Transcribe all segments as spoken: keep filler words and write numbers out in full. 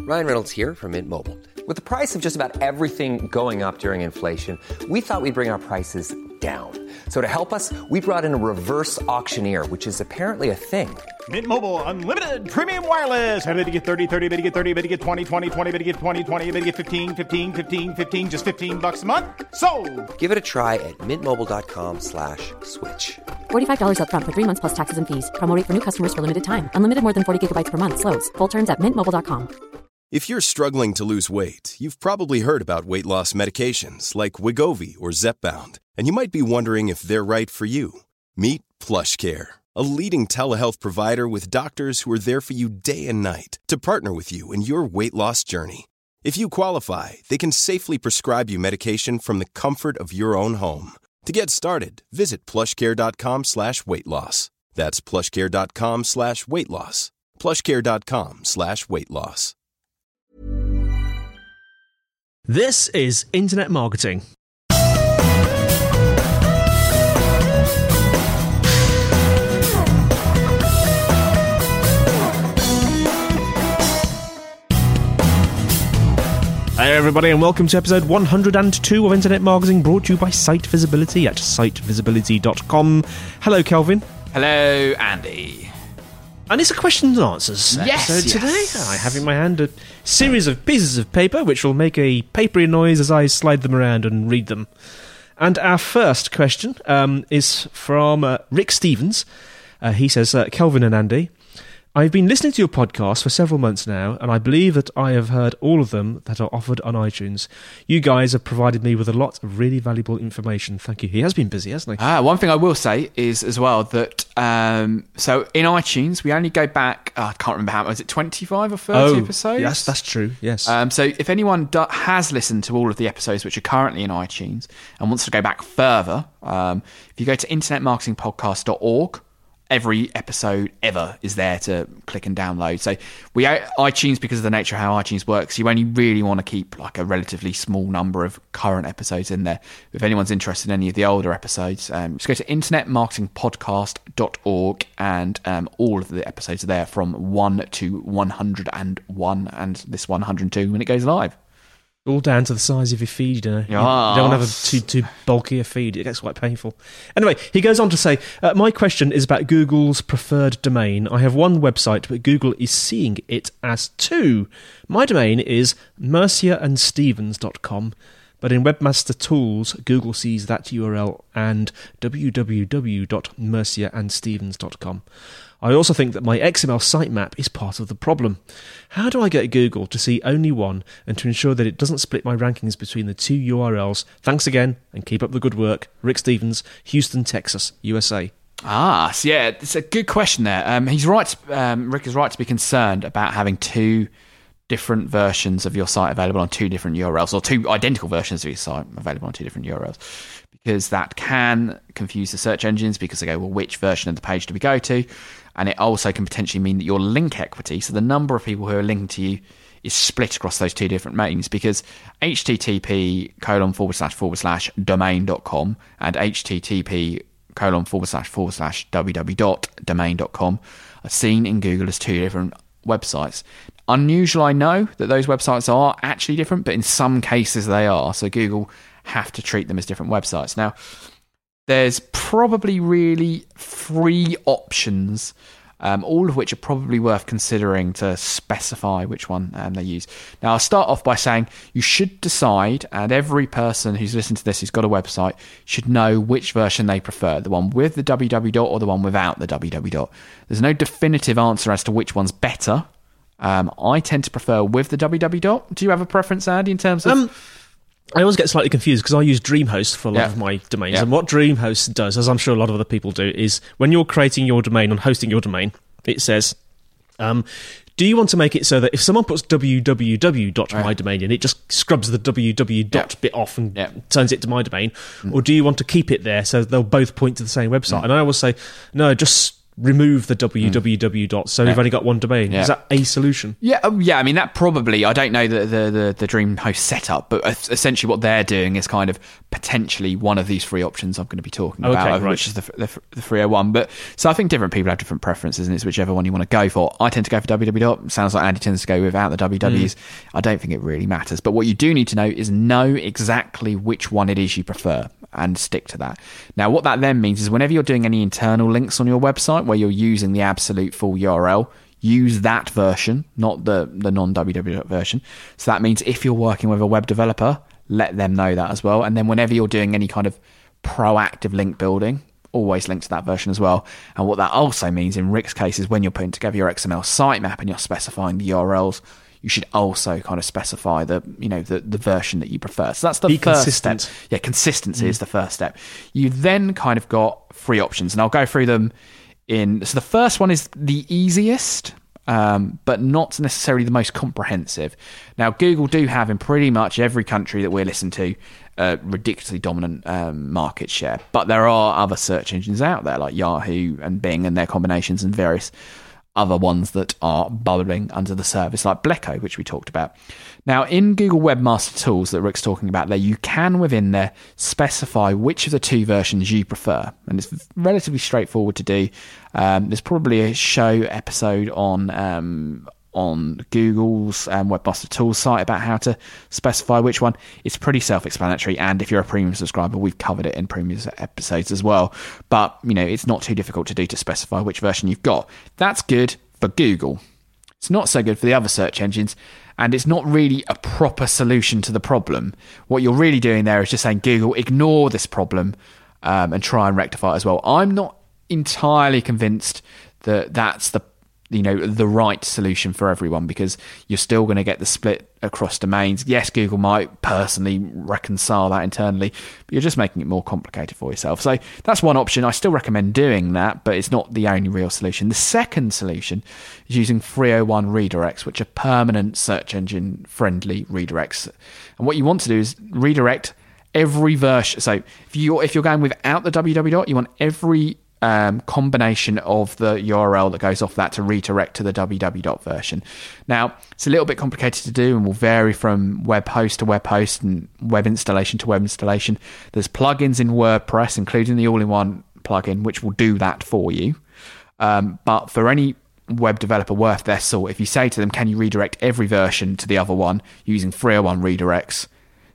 Ryan Reynolds here from Mint Mobile. With the price of just about everything going up during inflation, we thought we'd bring our prices down. So to help us, we brought in a reverse auctioneer, which is apparently a thing. Mint Mobile Unlimited Premium Wireless. How to get thirty, thirty, how to get thirty, how to get twenty, twenty, twenty, how to get twenty, twenty, how to get fifteen, fifteen, fifteen, fifteen, just fifteen bucks a month? Sold! Give it a try at mintmobile.com slash switch. forty-five dollars up front for three months plus taxes and fees. Promo rate for new customers for limited time. Unlimited more than forty gigabytes per month. Slows full terms at mint mobile dot com. If you're struggling to lose weight, you've probably heard about weight loss medications like Wegovy or Zepbound, and you might be wondering if they're right for you. Meet PlushCare, a leading telehealth provider with doctors who are there for you day and night to partner with you in your weight loss journey. If you qualify, they can safely prescribe you medication from the comfort of your own home. To get started, visit plushcare.com slash weight loss. That's plushcare.com slash weight loss. plushcare.com slash weight loss. This is Internet Marketing. Hey everybody, and welcome to episode one hundred two of Internet Marketing, brought to you by Site Visibility at site visibility dot com. Hello, Kelvin. Hello, Andy. And it's a questions and answers yes, episode yes. today. I have in my hand a series of pieces of paper which will make a papery noise as I slide them around and read them. And our first question um, is from uh, Rick Stevens. Uh, he says, uh, Kelvin and Andy, I've been listening to your podcast for several months now, and I believe that I have heard all of them that are offered on iTunes. You guys have provided me with a lot of really valuable information. Thank you. He has been busy, hasn't he? Ah, one thing I will say is as well that, um, so in iTunes, we only go back, oh, I can't remember how, was it twenty-five or thirty oh, episodes? Yes, that's true, yes. Um, so if anyone do- has listened to all of the episodes which are currently in iTunes and wants to go back further, um, if you go to internet marketing podcast dot org, every episode ever is there to click and download. So we iTunes, because of the nature of how iTunes works, you only really want to keep like a relatively small number of current episodes in there. If anyone's interested in any of the older episodes, um, just go to internet marketing podcast dot org, and um, all of the episodes are there from one to one hundred one, and this one hundred two when it goes live. All down to the size of your feed, you know. Yes. You don't want to have a too, too bulky a feed. It gets quite painful. Anyway, he goes on to say, uh, my question is about Google's preferred domain. I have one website, but Google is seeing it as two. My domain is mercier and stevens dot com, but in Webmaster Tools, Google sees that U R L and w w w dot mercier and stevens dot com. I also think that my X M L sitemap is part of the problem. How do I get Google to see only one and to ensure that it doesn't split my rankings between the two U R Ls? Thanks again, and keep up the good work. Rick Stevens, Houston, Texas, U S A. Ah, so yeah, it's a good question there. Um, he's right. To, um, Rick is right to be concerned about having two different versions of your site available on two different U R Ls, or two identical versions of your site available on two different U R Ls, because that can confuse the search engines, because they go, well, which version of the page do we go to? And it also can potentially mean that your link equity, so the number of people who are linking to you, is split across those two different domains, because http colon forward slash forward slash domain dot com and http colon forward slash forward slash www dot domain dot com are seen in Google as two different websites. Unusual, I know, that those websites are actually different, but in some cases they are, so Google have to treat them as different websites. Now, there's probably really three options, um, all of which are probably worth considering to specify which one um, they use. Now, I'll start off by saying you should decide, and every person who's listened to this who's got a website should know which version they prefer, the one with the www dot or the one without the www dot. There's no definitive answer as to which one's better. Um, I tend to prefer with the www dot. Do you have a preference, Andy, in terms of... Um, I always get slightly confused because I use DreamHost for a lot Yeah. of my domains. Yeah. And what DreamHost does, as I'm sure a lot of other people do, is when you're creating your domain and hosting your domain, it says, um, do you want to make it so that if someone puts www dot Right. my domain in, it just scrubs the www dot Yeah. bit off and Yeah. turns it to my domain? Mm. Or do you want to keep it there so they'll both point to the same website? Mm. And I always say, no, just remove the www dot, so Yeah. we've only got one domain. Yeah. Is that a solution? Yeah, um, yeah. I mean, that probably. I don't know the the the, the DreamHost setup, but es- essentially what they're doing is kind of potentially one of these three options I'm going to be talking Okay, about, right. which is the, the the three oh one. But so I think different people have different preferences, and it's whichever one you want to go for. I tend to go for www dot. Sounds like Andy tends to go without the W Ws. Mm. I don't think it really matters. But what you do need to know is know exactly which one it is you prefer, and stick to that. Now, what that then means is whenever you're doing any internal links on your website where you're using the absolute full U R L, use that version, not the, the non-www version. So that means if you're working with a web developer, let them know that as well. And then whenever you're doing any kind of proactive link building, always link to that version as well. And what that also means in Rick's case is when you're putting together your X M L sitemap and you're specifying the U R Ls, you should also kind of specify the, you know, the, the version that you prefer. So that's the Be first consistent. step. Yeah, consistency mm. is the first step. You then kind of got three options, and I'll go through them in. So the first one is the easiest, um, but not necessarily the most comprehensive. Now, Google do have in pretty much every country that we listen to a ridiculously dominant um, market share, but there are other search engines out there like Yahoo and Bing and their combinations and various other ones that are bubbling under the surface, like Bleco, which we talked about. Now, in Google Webmaster Tools that Rick's talking about there, you can, within there, specify which of the two versions you prefer. And it's relatively straightforward to do. Um, there's probably a show episode on um, on Google's um, Webmaster Tools site about how to specify which one. It's pretty self-explanatory, and if you're a premium subscriber, we've covered it in previous episodes as well. But, you know, it's not too difficult to do to specify which version you've got. That's good for Google. It's not so good for the other search engines, and it's not really a proper solution to the problem. What you're really doing there is just saying, Google, ignore this problem um, and try and rectify it as well. I'm not entirely convinced that that's the you know the right solution for everyone, because you're still going to get the split across domains. Yes, Google might personally reconcile that internally, but you're just making it more complicated for yourself. So that's one option. I still recommend doing that, but it's not the only real solution. The second solution is using three oh one redirects, which are permanent search engine friendly redirects. And what you want to do is redirect every version. So if you if you're going without the www dot, you want every Um, combination of the U R L that goes off that to redirect to the www dot version. Now, it's a little bit complicated to do and will vary from web host to web host and web installation to web installation. There's plugins in WordPress, including the all-in-one plugin, which will do that for you. Um, but for any web developer worth their salt, if you say to them, can you redirect every version to the other one using three oh one redirects,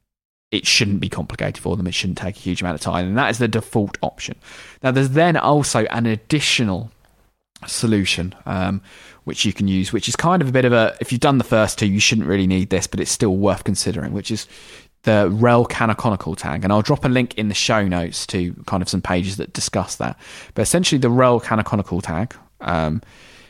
it shouldn't be complicated for them. It shouldn't take a huge amount of time. And that is the default option. Now, there's then also an additional solution um, which you can use, which is kind of a bit of a, if you've done the first two, you shouldn't really need this, but it's still worth considering, which is the rel canonical tag. And I'll drop a link in the show notes to kind of some pages that discuss that. But essentially, the rel canonical tag um,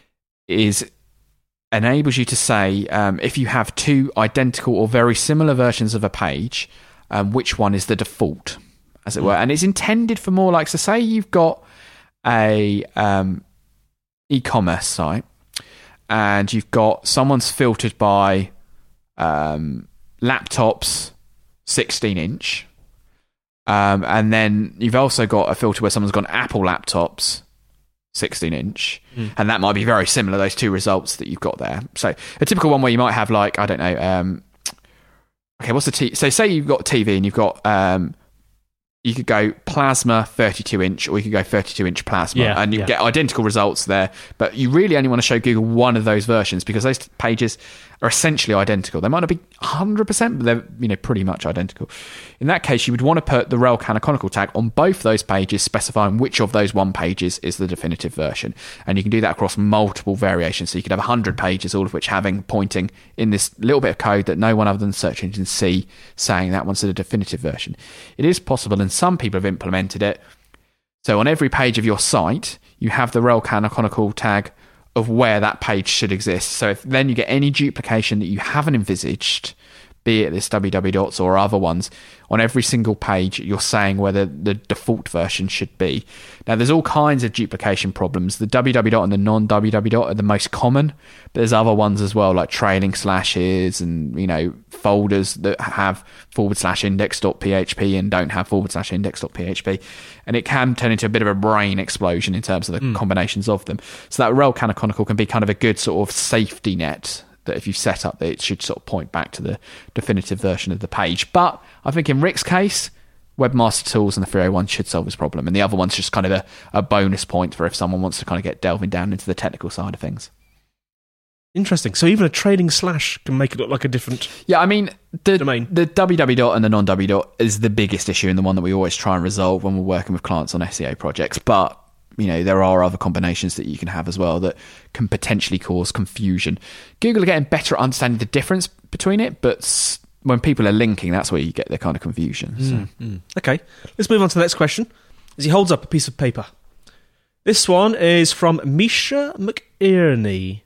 is... enables you to say um, if you have two identical or very similar versions of a page, um, which one is the default, as it were. And it's intended for more like, so say you've got a um, e-commerce site and you've got someone's filtered by um, laptops sixteen inch, um, and then you've also got a filter where someone's got Apple laptops sixteen inch, mm. and that might be very similar, those two results that you've got there. So a typical one where you might have like, I don't know, um, okay, what's the T? So say you've got T V and you've got, um, you could go plasma thirty-two inch, or you could go thirty-two inch plasma, yeah, and you yeah. get identical results there. But you really only want to show Google one of those versions, because those pages are essentially identical. They might not be one hundred percent, but they're, you know, pretty much identical. In that case, you would want to put the rel canonical tag on both those pages, specifying which of those one pages is the definitive version. And you can do that across multiple variations. So you could have one hundred pages, all of which having pointing in this little bit of code that no one other than search engines see, saying that one's the definitive version. It is possible, and some people have implemented it. So on every page of your site, you have the rel canonical tag of where that page should exist. So if then you get any duplication that you haven't envisaged, be it this www dots or other ones, on every single page you're saying where the, the default version should be. Now there's all kinds of duplication problems. The www dot and the non-www dot are the most common, but there's other ones as well, like trailing slashes and, you know, folders that have forward slash index.php and don't have forward slash index.php. And it can turn into a bit of a brain explosion in terms of the mm. combinations of them. So that rel canonical can be kind of a good sort of safety net that if you've set up, that it should sort of point back to the definitive version of the page. But I think in Rick's case, Webmaster Tools and the three oh one should solve this problem. And the other one's just kind of a, a bonus point for if someone wants to kind of get delving down into the technical side of things. Interesting. So even a trading slash can make it look like a different Yeah, I mean, the, domain. the www dot and the non-w dot is the biggest issue and the one that we always try and resolve when we're working with clients on S E O projects. But, you know, there are other combinations that you can have as well that can potentially cause confusion. Google are getting better at understanding the difference between it, but when people are linking, that's where you get the kind of confusion. So. Mm, mm. Okay, let's move on to the next question. As he holds up a piece of paper. This one is from Misha McIerney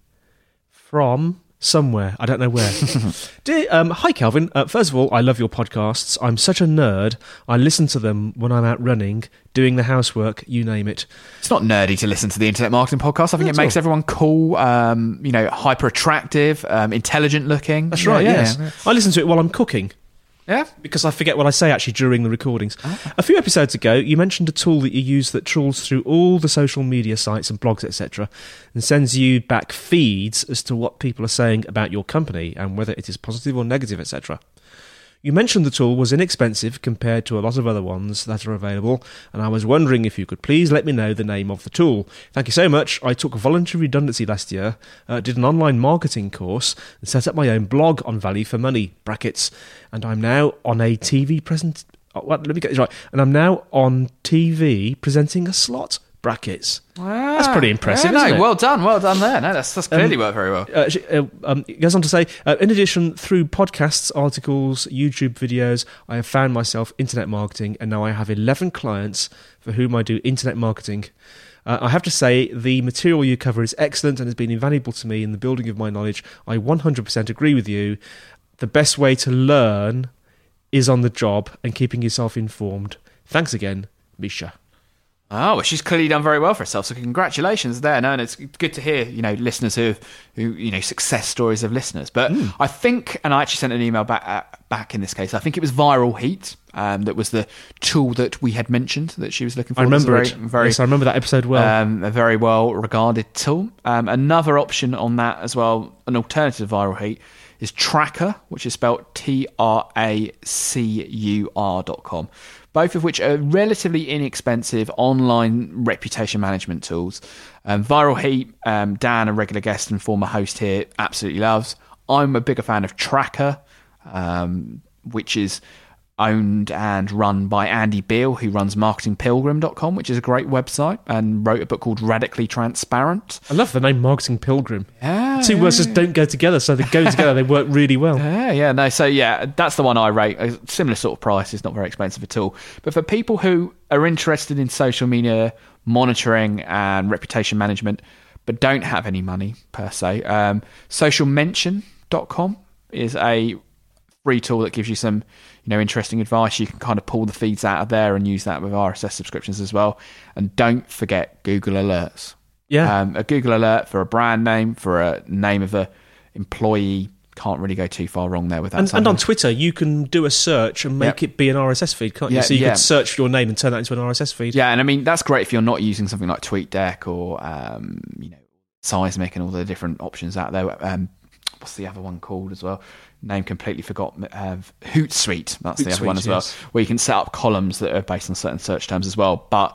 from somewhere. I don't know where. Dear, um, hi, Calvin. Uh, first of all, I love your podcasts. I'm such a nerd. I listen to them when I'm out running, doing the housework, you name it. It's not nerdy to listen to the Internet Marketing Podcast. I think That's it makes all. everyone cool, um, you know, hyper attractive, um, intelligent looking. That's Yeah, right, yeah, yes. yeah. I listen to it while I'm cooking. Yeah? Because I forget what I say actually during the recordings. Oh. A few episodes ago, you mentioned a tool that you use that trawls through all the social media sites and blogs, et cetera, and sends you back feeds as to what people are saying about your company and whether it is positive or negative, et cetera. You mentioned the tool was inexpensive compared to a lot of other ones that are available, and I was wondering if you could please let me know the name of the tool. Thank you so much. I took voluntary redundancy last year, uh, did an online marketing course, and set up my own blog on value for money, brackets, and I'm now on a T V present... Oh, what, let me get this right. And I'm now on T V presenting a slot, brackets. Ah, That's pretty impressive, yeah, no, isn't it? well done, well done there. No, that's, that's clearly Um, worked very well. Uh, she- uh, um, it goes on to say, uh, in addition, through podcasts, articles, YouTube videos, I have found myself internet marketing, and now I have eleven clients for whom I do internet marketing. Uh, I have to say, the material you cover is excellent and has been invaluable to me in the building of my knowledge. I one hundred percent agree with you. The best way to learn is on the job and keeping yourself informed. Thanks again, Misha. Oh, well, she's clearly done very well for herself. So congratulations there. No, and it's good to hear, you know, listeners who, who you know, success stories of listeners. But mm. I think, and I actually sent an email back uh, back in this case. I think it was Viral Heat um, that was the tool that we had mentioned that she was looking for. I remember very, it. Very, yes, I remember that episode well. Um, a very well regarded tool. Um, another option on that as well, an alternative to Viral Heat, is Tracker, which is spelled T R A C U R dot com. Both of which are relatively inexpensive online reputation management tools. Um, Viral Heat, um, Dan, a regular guest and former host here, absolutely loves. I'm a bigger fan of Tracker, um, which is owned and run by Andy Beale, who runs marketing pilgrim dot com, which is a great website, and wrote a book called Radically Transparent. I love the name Marketing Pilgrim. Yeah, Two yeah, words just yeah. don't go together, so they go together, they work really well. Yeah, yeah, no, so yeah, that's the one I rate. A similar sort of price, it's not very expensive at all. But for people who are interested in social media monitoring and reputation management, but don't have any money per se, um, social mention dot com is a free tool that gives you some, you know, interesting advice. You can kind of pull the feeds out of there and use that with R S S subscriptions as well. And don't forget Google Alerts. Yeah. Um, a Google alert for a brand name, for a name of a employee, can't really go too far wrong there with that. And, and on sometimes. Twitter, you can do a search and make Yep. it be an R S S feed, can't you? Yeah, so you yeah. could search for your name and turn that into an R S S feed. Yeah, and I mean, that's great if you're not using something like TweetDeck or, um, you know, Seismic and all the different options out there. Um, what's the other one called as well? Name completely forgotten. Uh, Hootsuite, that's the other one Hootsuite, as well, yes. where you can set up columns that are based on certain search terms as well. But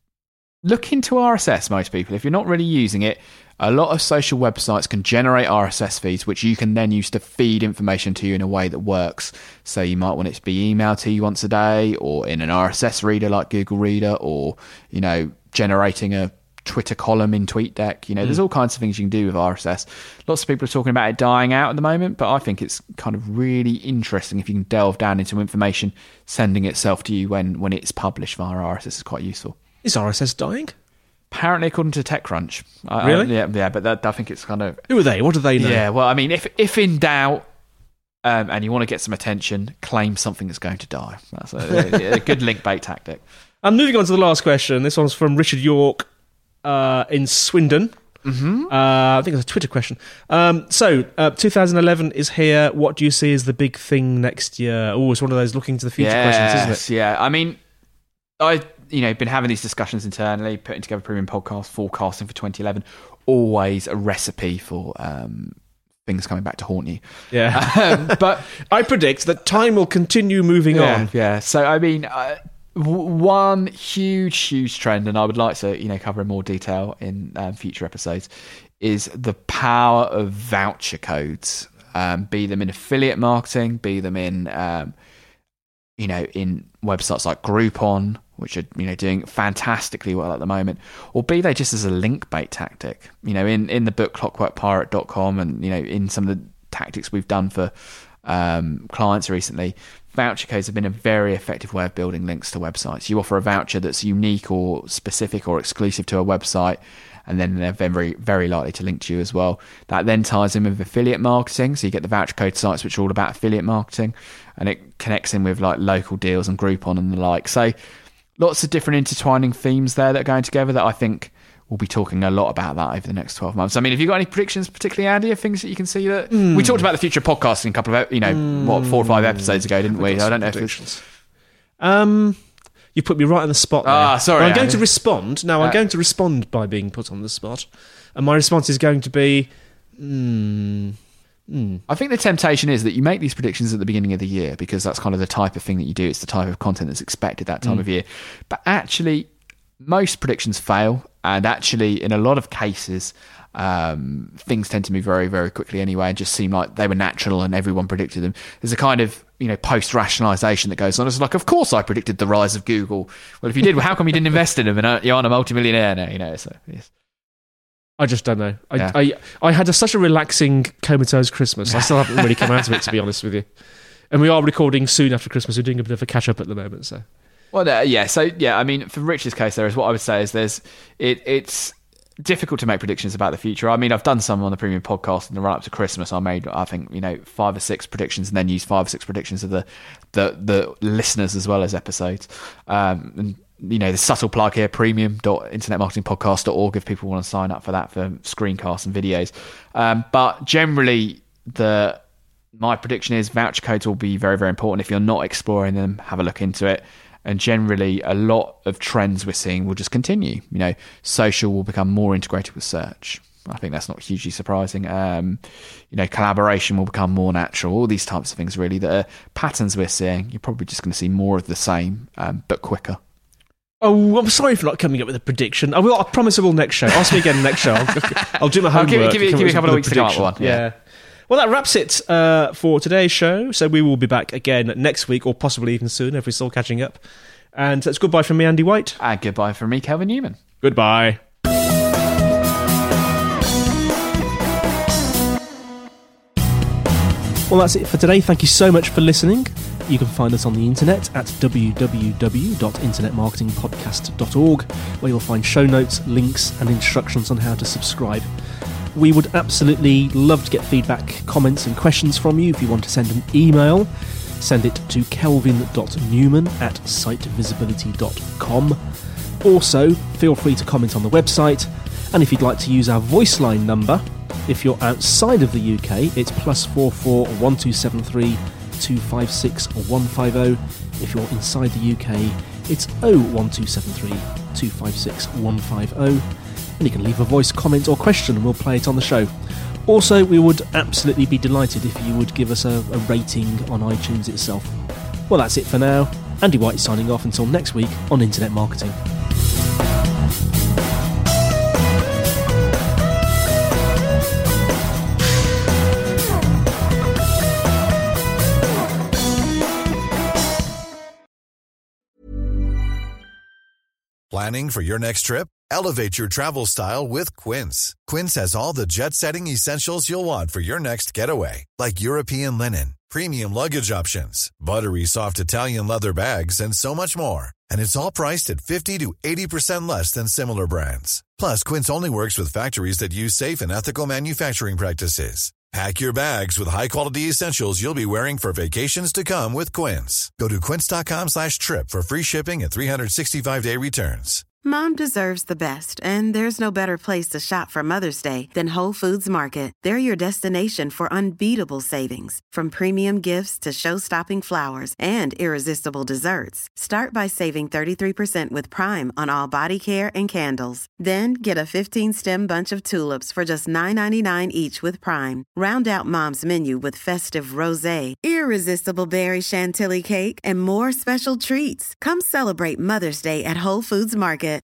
look into R S S, most people. If you're not really using it, a lot of social websites can generate R S S feeds, which you can then use to feed information to you in a way that works. So you might want it to be emailed to you once a day, or in an R S S reader like Google Reader, or, you know, generating a Twitter column in TweetDeck. You know, mm. there's all kinds of things you can do with R S S. Lots of people are talking about it dying out at the moment, but I think it's kind of really interesting if you can delve down into information sending itself to you when, when it's published via R S S is quite useful. Is R S S dying? Apparently, according to TechCrunch. I, Really? I, yeah, yeah, but that, I think it's kind of... Who are they? What do they know? Yeah, well, I mean, if if in doubt, um, and you want to get some attention, claim something that's going to die. That's a, a good link bait tactic. And moving on to the last question. This one's from Richard York uh, in Swindon. Mm-hmm. Uh, I think it's a Twitter question. Um, so, uh, two thousand eleven is here. What do you see as the big thing next year? Oh, it's one of those looking to the future yes, questions, isn't it? Yeah, I mean, I you know been having these discussions internally, putting together premium podcast, forecasting for twenty eleven. Always a recipe for um, things coming back to haunt you. Yeah, um, but I predict that time will continue moving yeah, on. Yeah. So, I mean. Uh, One huge, huge trend, and I would like to, you know, cover in more detail in um, future episodes, is the power of voucher codes. Um, be them in affiliate marketing, be them in, um, you know, in websites like Groupon, which are, you know, doing fantastically well at the moment, or be they just as a link bait tactic. You know, in in the book clockwork pirate dot com, and you know, in some of the tactics we've done for um, clients recently. Voucher codes have been a very effective way of building links to websites. You offer a voucher that's unique or specific or exclusive to a website, and then they're very, very likely to link to you as well. That then ties in with affiliate marketing. So you get the voucher code sites, which are all about affiliate marketing, and it connects in with like local deals and Groupon and the like. So lots of different intertwining themes there that are going together that I think we'll be talking a lot about that over the next twelve months. I mean, have you got any predictions, particularly Andy, of things that you can see that mm. we talked about the future of podcasting a couple of, you know, mm. what, four or five episodes ago, didn't we? I don't know if it's... Um, you put me right on the spot there. Ah, sorry. I'm going Andy. to respond. No, I'm uh, going to respond by being put on the spot. And my response is going to be... Hmm... Mm. I think the temptation is that you make these predictions at the beginning of the year because that's kind of the type of thing that you do. It's the type of content that's expected that time mm. of year. But actually, most predictions fail. And actually, in a lot of cases, um, things tend to move very, very quickly anyway and just seem like they were natural and everyone predicted them. There's a kind of, you know, post-rationalisation that goes on. It's like, of course I predicted the rise of Google. Well, if you did, well, how come you didn't invest in them? And you're on a multimillionaire now, you know. So, yes. I just don't know. I Yeah. I, I had a, such a relaxing, comatose Christmas. I still haven't really come out of it, to be honest with you. And we are recording soon after Christmas. We're doing a bit of a catch-up at the moment, so... Well, uh, yeah. So, yeah, I mean, for Rich's case, there is what I would say is there's it. It's difficult to make predictions about the future. I mean, I've done some on the premium podcast in the run up to Christmas. I made, I think, you know, five or six predictions, and then used five or six predictions of the the, the listeners as well as episodes. Um, and you know, the subtle plug here: premium dot internet marketing podcast dot org if people want to sign up for that for screencasts and videos. Um, but generally, the my prediction is voucher codes will be very, very important. If you're not exploring them, have a look into it. And generally, a lot of trends we're seeing will just continue. You know, social will become more integrated with search. I think that's not hugely surprising. Um, you know, collaboration will become more natural. All these types of things, really, that are patterns we're seeing. You're probably just going to see more of the same, um, but quicker. Oh, I'm sorry for not coming up with a prediction. I will. I promise I will next show. Ask me again next show. I'll, I'll do my homework. I'll give, give, you, give you a couple of weeks to come up with one. Yeah. yeah. Well, that wraps it uh, for today's show. So we will be back again next week, or possibly even sooner if we're still catching up. And that's goodbye from me, Andy White. And goodbye from me, Kelvin Newman. Goodbye. Well, that's it for today. Thank you so much for listening. You can find us on the internet at w w w dot internet marketing podcast dot org, where you'll find show notes, links, and instructions on how to subscribe. We would absolutely love to get feedback, comments, and questions from you. If you want to send an email, send it to kelvin dot newman at site visibility dot com. Also, feel free to comment on the website, and if you'd like to use our voice line number, if you're outside of the U K, it's plus four four one two seven three two five six one five zero. If you're inside the U K, it's oh one two seven three two five six one five zero. And you can leave a voice comment or question and we'll play it on the show. Also, we would absolutely be delighted if you would give us a, a rating on iTunes itself. Well, that's it for now. Andy White signing off until next week on Internet Marketing. Planning for your next trip? Elevate your travel style with Quince. Quince has all the jet-setting essentials you'll want for your next getaway, like European linen, premium luggage options, buttery soft Italian leather bags, and so much more. And it's all priced at fifty to eighty percent less than similar brands. Plus, Quince only works with factories that use safe and ethical manufacturing practices. Pack your bags with high-quality essentials you'll be wearing for vacations to come with Quince. Go to quince dot com slash trip for free shipping and three sixty-five day returns. Mom deserves the best, and there's no better place to shop for Mother's Day than Whole Foods Market. They're your destination for unbeatable savings, from premium gifts to show-stopping flowers and irresistible desserts. Start by saving thirty-three percent with Prime on all body care and candles. Then get a fifteen-stem bunch of tulips for just nine ninety-nine each with Prime. Round out Mom's menu with festive rosé, irresistible berry chantilly cake, and more special treats. Come celebrate Mother's Day at Whole Foods Market.